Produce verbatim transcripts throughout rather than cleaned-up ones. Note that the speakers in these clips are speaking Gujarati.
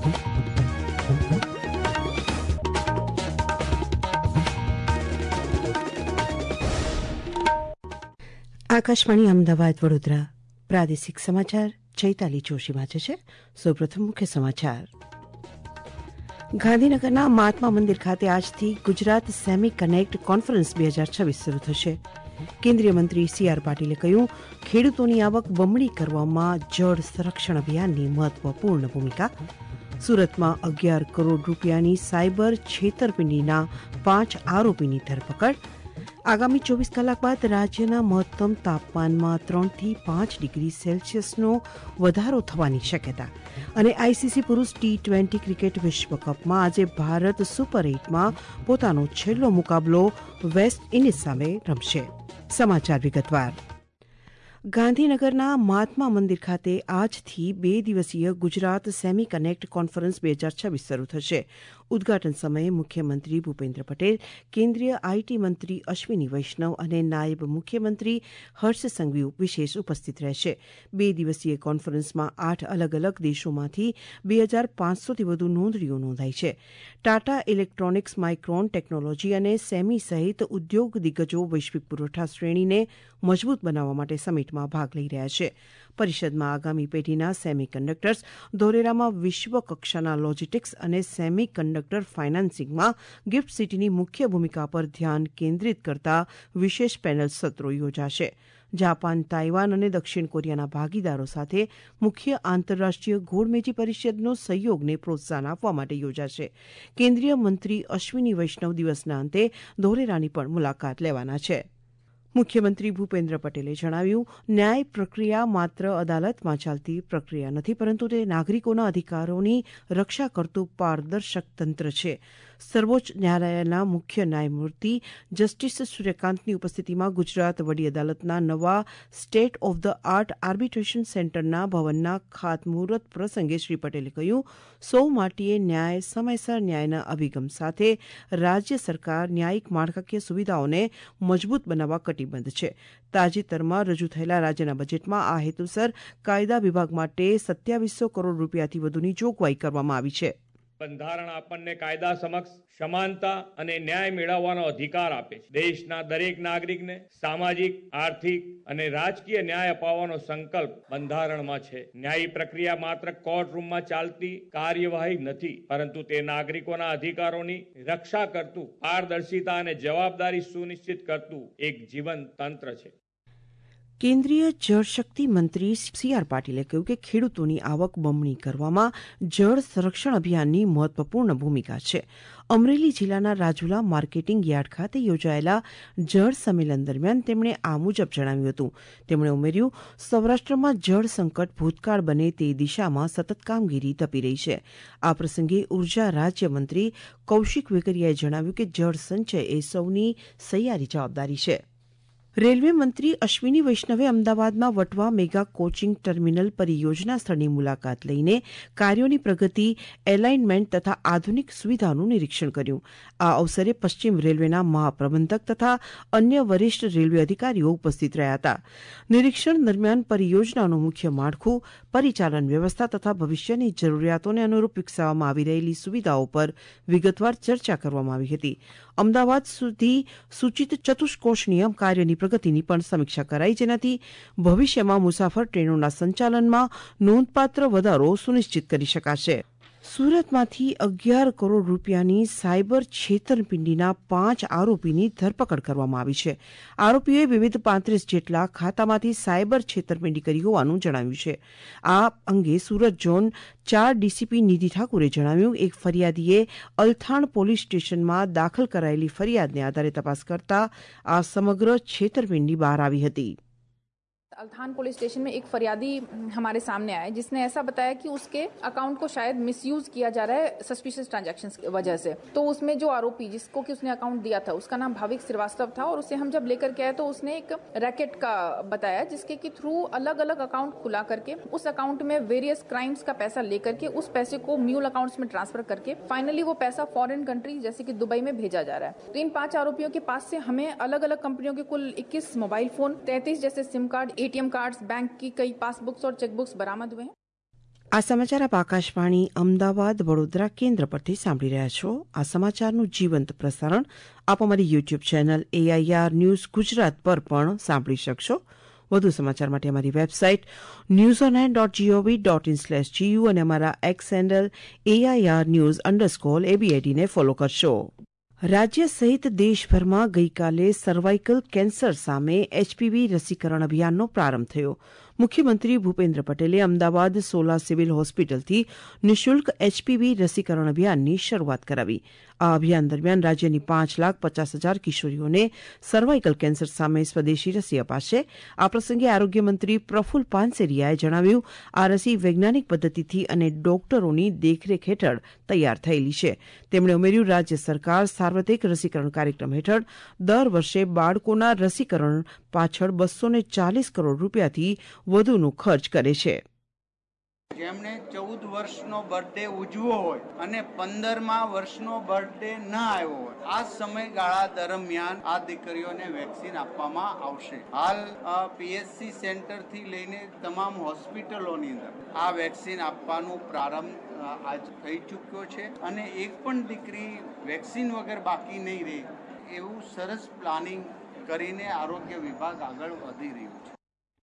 આકાશવાણી અમદાવાદ વડોદરા પ્રાદેશિક સમાચાર ચૈતાલી જોશી વાંચે છે. સૌપ્રથમ મુખ્ય સમાચાર. ગાંધીનગરના મહાત્મા મંદિર ખાતે આજથી ગુજરાત સેમી કનેક્ટ કોન્ફરન્સ બે હજાર છવ્વીસ શરૂ થશે. કેન્દ્રીય મંત્રી સી આર પાટીલે કહ્યું, ખેડૂતોની આવક બમણી કરવામાં જળ સંરક્ષણ અભિયાનની મહત્વપૂર્ણ ભૂમિકા. સુરતમાં અગિયાર કરોડ રૂપિયાની સાયબર છેતરપિંડીના પાંચ આરોપીની ધરપકડ. આગામી ચોવીસ કલાક બાદ રાજ્યના મહત્તમ તાપમાનમાં ત્રણથી પાંચ ડિગ્રી સેલ્સિયસનો વધારો થવાની શક્યતા. અને આઈસીસી પુરુષ ટી ટ્વેન્ટી ક્રિકેટ વિશ્વકપમાં આજે ભારત સુપર એઇટમાં પોતાનો છેલ્લો મુકાબલો વેસ્ટ ઇન્ડિઝ સામે રમશે. સમાચાર વિગતવાર. ગાંધીનગરના મહાત્મા મંદિર ખાતે આજથી બે દિવસીય ગુજરાત સેમી કનેક્ટ કોન્ફરન્સ બે હજાર છવ્વીસ શરૂ થશે. ઉદઘાટન સમયે મુખ્યમંત્રી ભૂપેન્દ્ર પટેલ, કેન્દ્રીય આઈટી મંત્રી અશ્વિની વૈષ્ણવ અને નાયબ મુખ્યમંત્રી હર્ષ સંઘવી વિશેષ ઉપસ્થિત રહેશે. બે દિવસીય કોન્ફરન્સમાં આઠ અલગ અલગ દેશોમાંથી બે હજાર પાંચસોથી વધુ નોંધણીઓ નોંધાઈ છે. ટાટા ઇલેક્ટ્રોનિક્સ, માઇક્રોન ટેકનોલોજી અને સેમી સહિત ઉદ્યોગ દિગ્ગજો વૈશ્વિક પુરવઠા શ્રેણીને મજબૂત બનાવવા માટે સમિટમાં ભાગ લઈ રહ્યા છે. પરિષદમાં આગામી પેઢીના સેમી કન્ડક્ટર્સ, ધોલેરામાં વિશ્વ કક્ષાના લોજિસ્ટિક્સ અને સેમી કન્ડક્ટર ફાઇનાન્સિંગમાં ગિફ્ટ સિટીની મુખ્ય ભૂમિકા પર ધ્યાન કેન્દ્રિત કરતા વિશેષ પેનલ સત્રો યોજાશે. જાપાન, તાઇવાન અને દક્ષિણ કોરિયાના ભાગીદારો સાથે મુખ્ય આંતરરાષ્ટ્રીય ગોળમેજી પરિષદનો સહયોગને પ્રોત્સાહન આપવા માટે યોજાશે. કેન્દ્રીય મંત્રી અશ્વિની વૈષ્ણવ દિવસના અંતે ધોલેરાની પણ મુલાકાત લેવાના છે. મુખ્યમંત્રી ભૂપેન્દ્ર પટેલે જણાવ્યું, ન્યાય પ્રક્રિયા માત્ર અદાલતમાં ચાલતી પ્રક્રિયા નથી, પરંતુ તે નાગરિકોના અધિકારોની રક્ષા કરતું પારદર્શક તંત્ર છે. સર્વોચ્ચ ન્યાયાલયના મુખ્ય ન્યાયમૂર્તિ જસ્ટિસ સૂર્યકાંતની ઉપસ્થિતિમાં ગુજરાત વડી અદાલતના નવા state of the art arbitration સેન્ટરના ભવનના ખાતમુહૂર્ત પ્રસંગે શ્રી પટેલે કહ્યું, સૌ માટીએ ન્યાય, સમયસર ન્યાયના અભિગમ સાથે રાજ્ય સરકાર ન્યાયિક માળખાકીય સુવિધાઓને મજબૂત બનાવવા કટિબદ્ધ છે. તાજેતરમાં રજૂ થયેલા રાજ્યના બજેટમાં આ હેતુસર કાયદા વિભાગ માટે સત્યાવીસો કરોડ રૂપિયાથી વધુની જોગવાઈ કરવામાં આવી છે. બંધારણ આપણને કાયદા સમક્ષ સમાનતા અને ન્યાય મેળવવાનો અધિકાર આપે છે. દેશના દરેક નાગરિકને સામાજિક, આર્થિક અને રાજકીય ન્યાય અપાવવાનો સંકલ્પ બંધારણમાં છે. ન્યાયી પ્રક્રિયા માત્ર કોર્ટ રૂમમાં ચાલતી કાર્યવાહી નથી, પરંતુ તે નાગરિકોના અધિકારોની રક્ષા કરતું, પારદર્શિતા અને જવાબદારી સુનિશ્ચિત કરતું એક જીવંત તંત્ર છે. કેન્દ્રીય જળશક્તિ મંત્રી સી આર પાટીલે કહ્યું કે ખેડૂતોની આવક બમણી કરવામાં જળ સંરક્ષણ અભિયાનની મહત્વપૂર્ણ ભૂમિકા છે. અમરેલી જિલ્લાના રાજુલા માર્કેટિંગ યાર્ડ ખાતે યોજાયેલા જળ સંમેલન દરમિયાન તેમણે આ મુજબ જણાવ્યું હતું. તેમણે ઉમેર્યું, સૌરાષ્ટ્રમાં જળ સંકટ ભૂતકાળ બને તે દિશામાં સતત કામગીરી ધપી રહી છે. આ પ્રસંગે ઉર્જા રાજ્યમંત્રી કૌશિક વેકરિયાએ જણાવ્યું કે જળ સંચય એ સૌની સહિયારી જવાબદારી છે. રેલવે મંત્રી અશ્વિની વૈષ્ણવે અમદાવાદમાં વટવા મેગા કોચિંગ ટર્મિનલ પરિયોજના સ્થળની મુલાકાત લઈને કાર્યોની પ્રગતિ, એલાઇનમેન્ટ તથા આધુનિક સુવિધાનું નિરીક્ષણ કર્યું. આ અવસરે પશ્ચિમ રેલવેના મહાપ્રબંધક તથા અન્ય વરિષ્ઠ રેલવે અધિકારીઓ ઉપસ્થિત રહ્યા હતા. નિરીક્ષણ દરમિયાન પરિયોજનાનું મુખ્ય માળખું, પરિચાલન વ્યવસ્થા તથા ભવિષ્યની જરૂરિયાતોને અનુરૂપ વિકસાવવામાં આવી રહેલી સુવિધાઓ પર વિગતવાર ચર્ચા કરવામાં આવી હતી. અમદાવાદ સુધી સૂચિત ચતુષ્કોષીય કાર્યની પ્રગતિની પણ સમીક્ષા કરાઈ, જેનાથી ભવિષ્યમાં મુસાફર ટ્રેનોના સંચાલનમાં નોંધપાત્ર વધારો સુનિશ્ચિત કરી શકાશે. સુરતમાંથી અગિયાર કરોડ રૂપિયાની સાયબર છેતરપિંડીના પાંચ આરોપીની ધરપકડ કરવામાં આવી છે. આરોપીઓએ વિવિધ પાંત્રીસ જેટલા ખાતામાંથી સાયબર છેતરપિંડી કરી હોવાનું જણાવ્યું છે. આ અંગે સુરત ઝોન ચાર ડીસીપી નિધિ ઠાકુરે જણાવ્યું, એક ફરિયાદીએ અલથાણ પોલીસ સ્ટેશનમાં દાખલ કરાયેલી ફરિયાદને આધારે તપાસ કરતા આ સમગ્ર છેતરપિંડી બહાર આવી હતી. अल्थान पुलिस स्टेशन में एक फरियादी हमारे सामने आया जिसने ऐसा बताया कि उसके अकाउंट को शायद मिसयूज किया जा रहा है सस्पिशियस ट्रांजैक्शंस की वजह से. तो उसमें जो आरोपी जिसको कि उसने अकाउंट दिया था उसका नाम भाविक श्रीवास्तव था और उसे हम जब लेकर के आए तो उसने एक रैकेट का बताया जिसके कि थ्रू अलग अलग अकाउंट खुला करके उस अकाउंट में वेरियस क्राइम्स का पैसा लेकर के उस पैसे को म्यूल अकाउंट्स में ट्रांसफर करके फाइनली वो पैसा फॉरेन कंट्री जैसे कि दुबई में भेजा जा रहा है. तो इन पांच आरोपियों के पास से हमें अलग अलग कंपनियों के कुल इक्कीस मोबाइल फोन, तैंतीस जैसे SIM card, ATM cards, bank की कई पासबुक्स और चेकबुक्स बरामद हुए हैं. આ સમાચાર આપ આકાશવાણી અમદાવાદ વડોદરા કેન્દ્ર પરથી સાંભળી રહ્યા છો. આ સમાચારનું જીવંત પ્રસારણ આપ અમારી YouTube channel AIR news Gujarat પર પણ સાંભળી શકશો. વધુ સમાચાર માટે અમારી website news online dot GOV dot IN slash GU અને અમારા X handle AIR news underscore એબીઆઈડીને ફોલો કરશો. રાજ્ય સહિત દેશભરમાં ગઈકાલે સર્વાઇકલ કેન્સર સામે એચપીવી રસીકરણ અભિયાનનો પ્રારંભ થયો. મુખ્યમંત્રી ભૂપેન્દ્ર પટેલે અમદાવાદ સોલા સિવિલ હોસ્પિટલથી નિઃશુલ્ક એચપીવી રસીકરણ અભિયાનની શરૂઆત કરાવી. આ અભિયાન દરમિયાન રાજ્યની પાંચ લાખ પચાસ હજાર કિશોરીઓને સર્વાઇકલ કેન્સર સામે સ્વદેશી રસી અપાશે. આ પ્રસંગે આરોગ્યમંત્રી પ્રફુલ પાનસેરિયાએ જણાવ્યું, આ રસી વૈજ્ઞાનિક પદ્ધતિથી અને ડોક્ટરોની દેખરેખ હેઠળ તૈયાર થયેલી છે. તેમણે ઉમેર્યું, રાજ્ય સરકાર સાર્વત્રિક રસીકરણ કાર્યક્રમ હેઠળ દર વર્ષે બાળકોના રસીકરણ પાછળ બસો ને ચાલીસ કરોડ રૂપિયાથી વધુનો ખર્ચ કરે છે. જેમણે ચૌદ વર્ષનો બર્થડે ઉજવો હોય અને પંદરમા વર્ષનો બર્થડે ન આવ્યો હોય, આ સમયગાળા દરમિયાન આ દીકરીઓને વેક્સિન આપવામાં આવશે. હાલ પીએચસી સેન્ટર થી લઈને તમામ હોસ્પિટલોની અંદર આ વેક્સિન આપવાનું પ્રારંભ આજ થઈ ચૂક્યો છે અને એક પણ દીકરી વેક્સિન વગર બાકી નહીં રહે એવું સરસ પ્લાનિંગ કરીને આરોગ્ય વિભાગ આગળ વધી રહ્યું છે.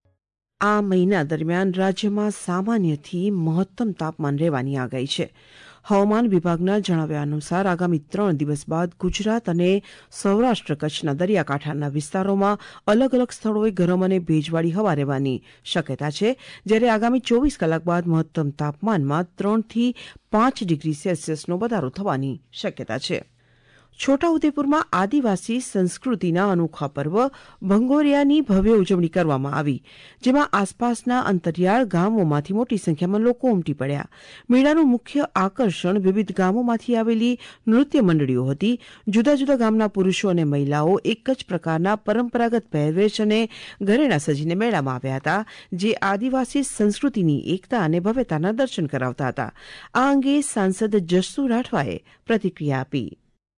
આ મહિના દરમિયાન રાજ્યમાં સામાન્યથી મહત્તમ તાપમાન રહેવાની આગાહી છે. હવામાન વિભાગના જણાવ્યા અનુસાર આગામી ત્રણ દિવસ બાદ ગુજરાત અને સૌરાષ્ટ્ર કચ્છના દરિયાકાંઠાના વિસ્તારોમાં અલગ અલગ સ્થળોએ ગરમ અને ભેજવાળી હવા રહેવાની શક્યતા છે, જ્યારે આગામી ચોવીસ કલાક બાદ મહત્તમ તાપમાનમાં ત્રણથી પાંચ ડિગ્રી સેલ્સિયસનો વધારો થવાની શક્યતા છે. છોટાઉદેપુરમાં આદિવાસી સંસ્કૃતિના અનોખા પર્વ ભંગોરિયાની ભવ્ય ઉજવણી કરવામાં આવી, જેમાં આસપાસના અંતરિયાળ ગામોમાંથી મોટી સંખ્યામાં લોકો ઉમટી પડ્યા. મેળાનું મુખ્ય આકર્ષણ વિવિધ ગામોમાંથી આવેલી નૃત્ય મંડળીઓ હતી. જુદા જુદા ગામના પુરુષો અને મહિલાઓ એક જ પ્રકારના પરંપરાગત પહેરવેશ અને ઘરેણાં સજીને મેળામાં આવ્યા હતા, જે આદિવાસી સંસ્કૃતિની એકતા અને ભવ્યતાના દર્શન કરાવતા હતા. આ અંગે સાંસદ જસુ રાઠવાએ પ્રતિક્રિયા આપી.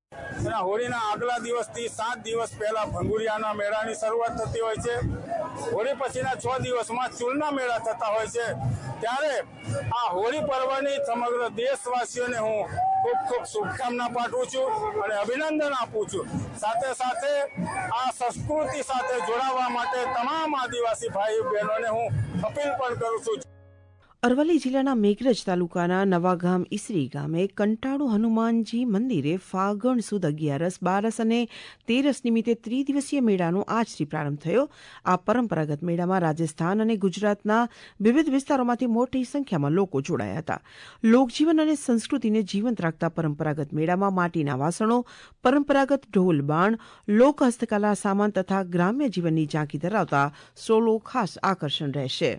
હોળીના આગલા દિવસથી સાત દિવસ પહેલા ભંગુરિયાના મેળાની શરૂઆત થતી હોય છે. હોળી પછીના છ દિવસમાં ચૂલના મેળા થતા હોય છે. ત્યારે આ હોળી પર્વની સમગ્ર દેશવાસીઓને હું ખૂબ ખૂબ શુભકામના પાઠવું છું અને અભિનંદન આપું છું. સાથે સાથે આ સંસ્કૃતિ સાથે જોડાવા માટે તમામ આદિવાસી ભાઈ બહેનોને હું અપીલ પણ કરું છું. અરવલ્લી જિલ્લાના મેઘરજ તાલુકાના નવાગામ ઈસરી ગામે કંટાળુ હનુમાનજી મંદિરે ફાગણ સુદ અગિયારસ, બારસ અને તેરસ નિમિત્તે ત્રિદિવસીય મેળાનો આજથી પ્રારંભ થયો. આ પરંપરાગત મેળામાં રાજસ્થાન અને ગુજરાતના વિવિધ વિસ્તારોમાંથી મોટી સંખ્યામાં લોકો જોડાયા હતા. લોકજીવન અને સંસ્કૃતિને જીવંત રાખતા પરંપરાગત મેળામાં માટીના વાસણો, પરંપરાગત ઢોલ બાણ, લોક હસ્તકલા સામાન તથા ગ્રામ્ય જીવનની ઝાંખી ધરાવતા સ્ટોલો ખાસ આકર્ષણ રહેશે.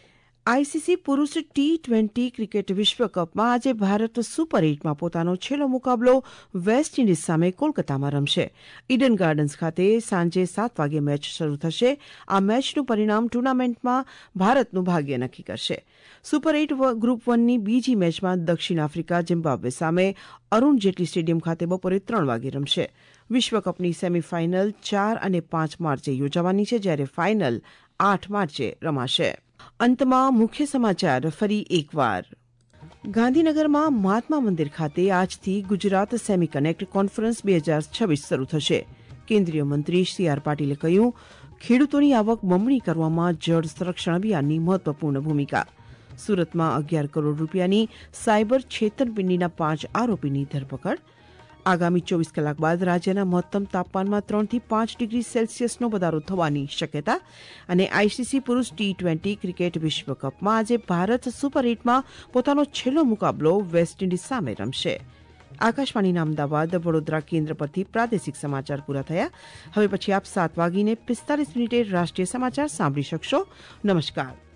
આઈસીસી પુરૂષ ટી ટ્વેન્ટી ક્રિકેટ વિશ્વકપમાં આજે ભારત સુપર એઇટમાં પોતાનો છેલ્લો મુકાબલો વેસ્ટ ઇન્ડિઝ સામે કોલકાતામાં રમશે. ઈડન ગાર્ડન્સ ખાતે સાંજે સાત વાગે મેચ શરૂ થશે. આ મેચનું પરિણામ ટુર્નામેન્ટમાં ભારતનું ભાગ્ય નક્કી કરશે. સુપર એઇટ ગ્રુપ વનની બીજી મેચમાં દક્ષિણ આફ્રિકા ઝિમ્બાબ્વે સામે અરુણ જેટલી સ્ટેડિયમ ખાતે બપોરે ત્રણ વાગે રમશે. વિશ્વકપની સેમીફાઇનલ ચાર અને પાંચ માર્ચે યોજાવાની છે, જ્યારે ફાઇનલ આઠ માર્ચે રમાશે. અંતમાં મુખ્ય સમાચાર ફરી એકવાર. ગાંધીનગરમાં મહાત્મા મંદિર ખાતે આજથી ગુજરાત સેમી કનેક્ટ કોન્ફરન્સ બે હજાર છવ્વીસ શરૂ થશે. કેન્દ્રીય મંત્રી સી આર પાટીલે કહ્યું, ખેડૂતોની આવક બમણી કરવામાં જળ સંરક્ષણ અભિયાનની મહત્વપૂર્ણ ભૂમિકા. સુરતમાં અગિયાર કરોડ રૂપિયાની સાયબર છેતરપિંડીના પાંચ આરોપીની ધરપકડ. આગામી ચોવીસ કલાક બાદ રાજ્યના મહત્તમ તાપમાનમાં ત્રણથી પાંચ ડિગ્રી સેલ્સિયસનો વધારો થવાની શક્યતા. અને આઈસીસી પુરૂષ ટી ટ્વેન્ટી ક્રિકેટ વિશ્વકપમાં આજે ભારત સુપર એઇટમાં પોતાનો છેલ્લો મુકાબલો વેસ્ટ ઇન્ડિઝ સામે રમશે. આકાશવાણીના અમદાવાદ વડોદરા કેન્દ્ર પરથી પ્રાદેશિક સમાચાર પૂરા થયા. હવે પછી આપ સાત વાગીને પિસ્તાલીસ મિનિટે રાષ્ટ્રીય સમાચાર સાંભળી શકશો. નમસ્કાર.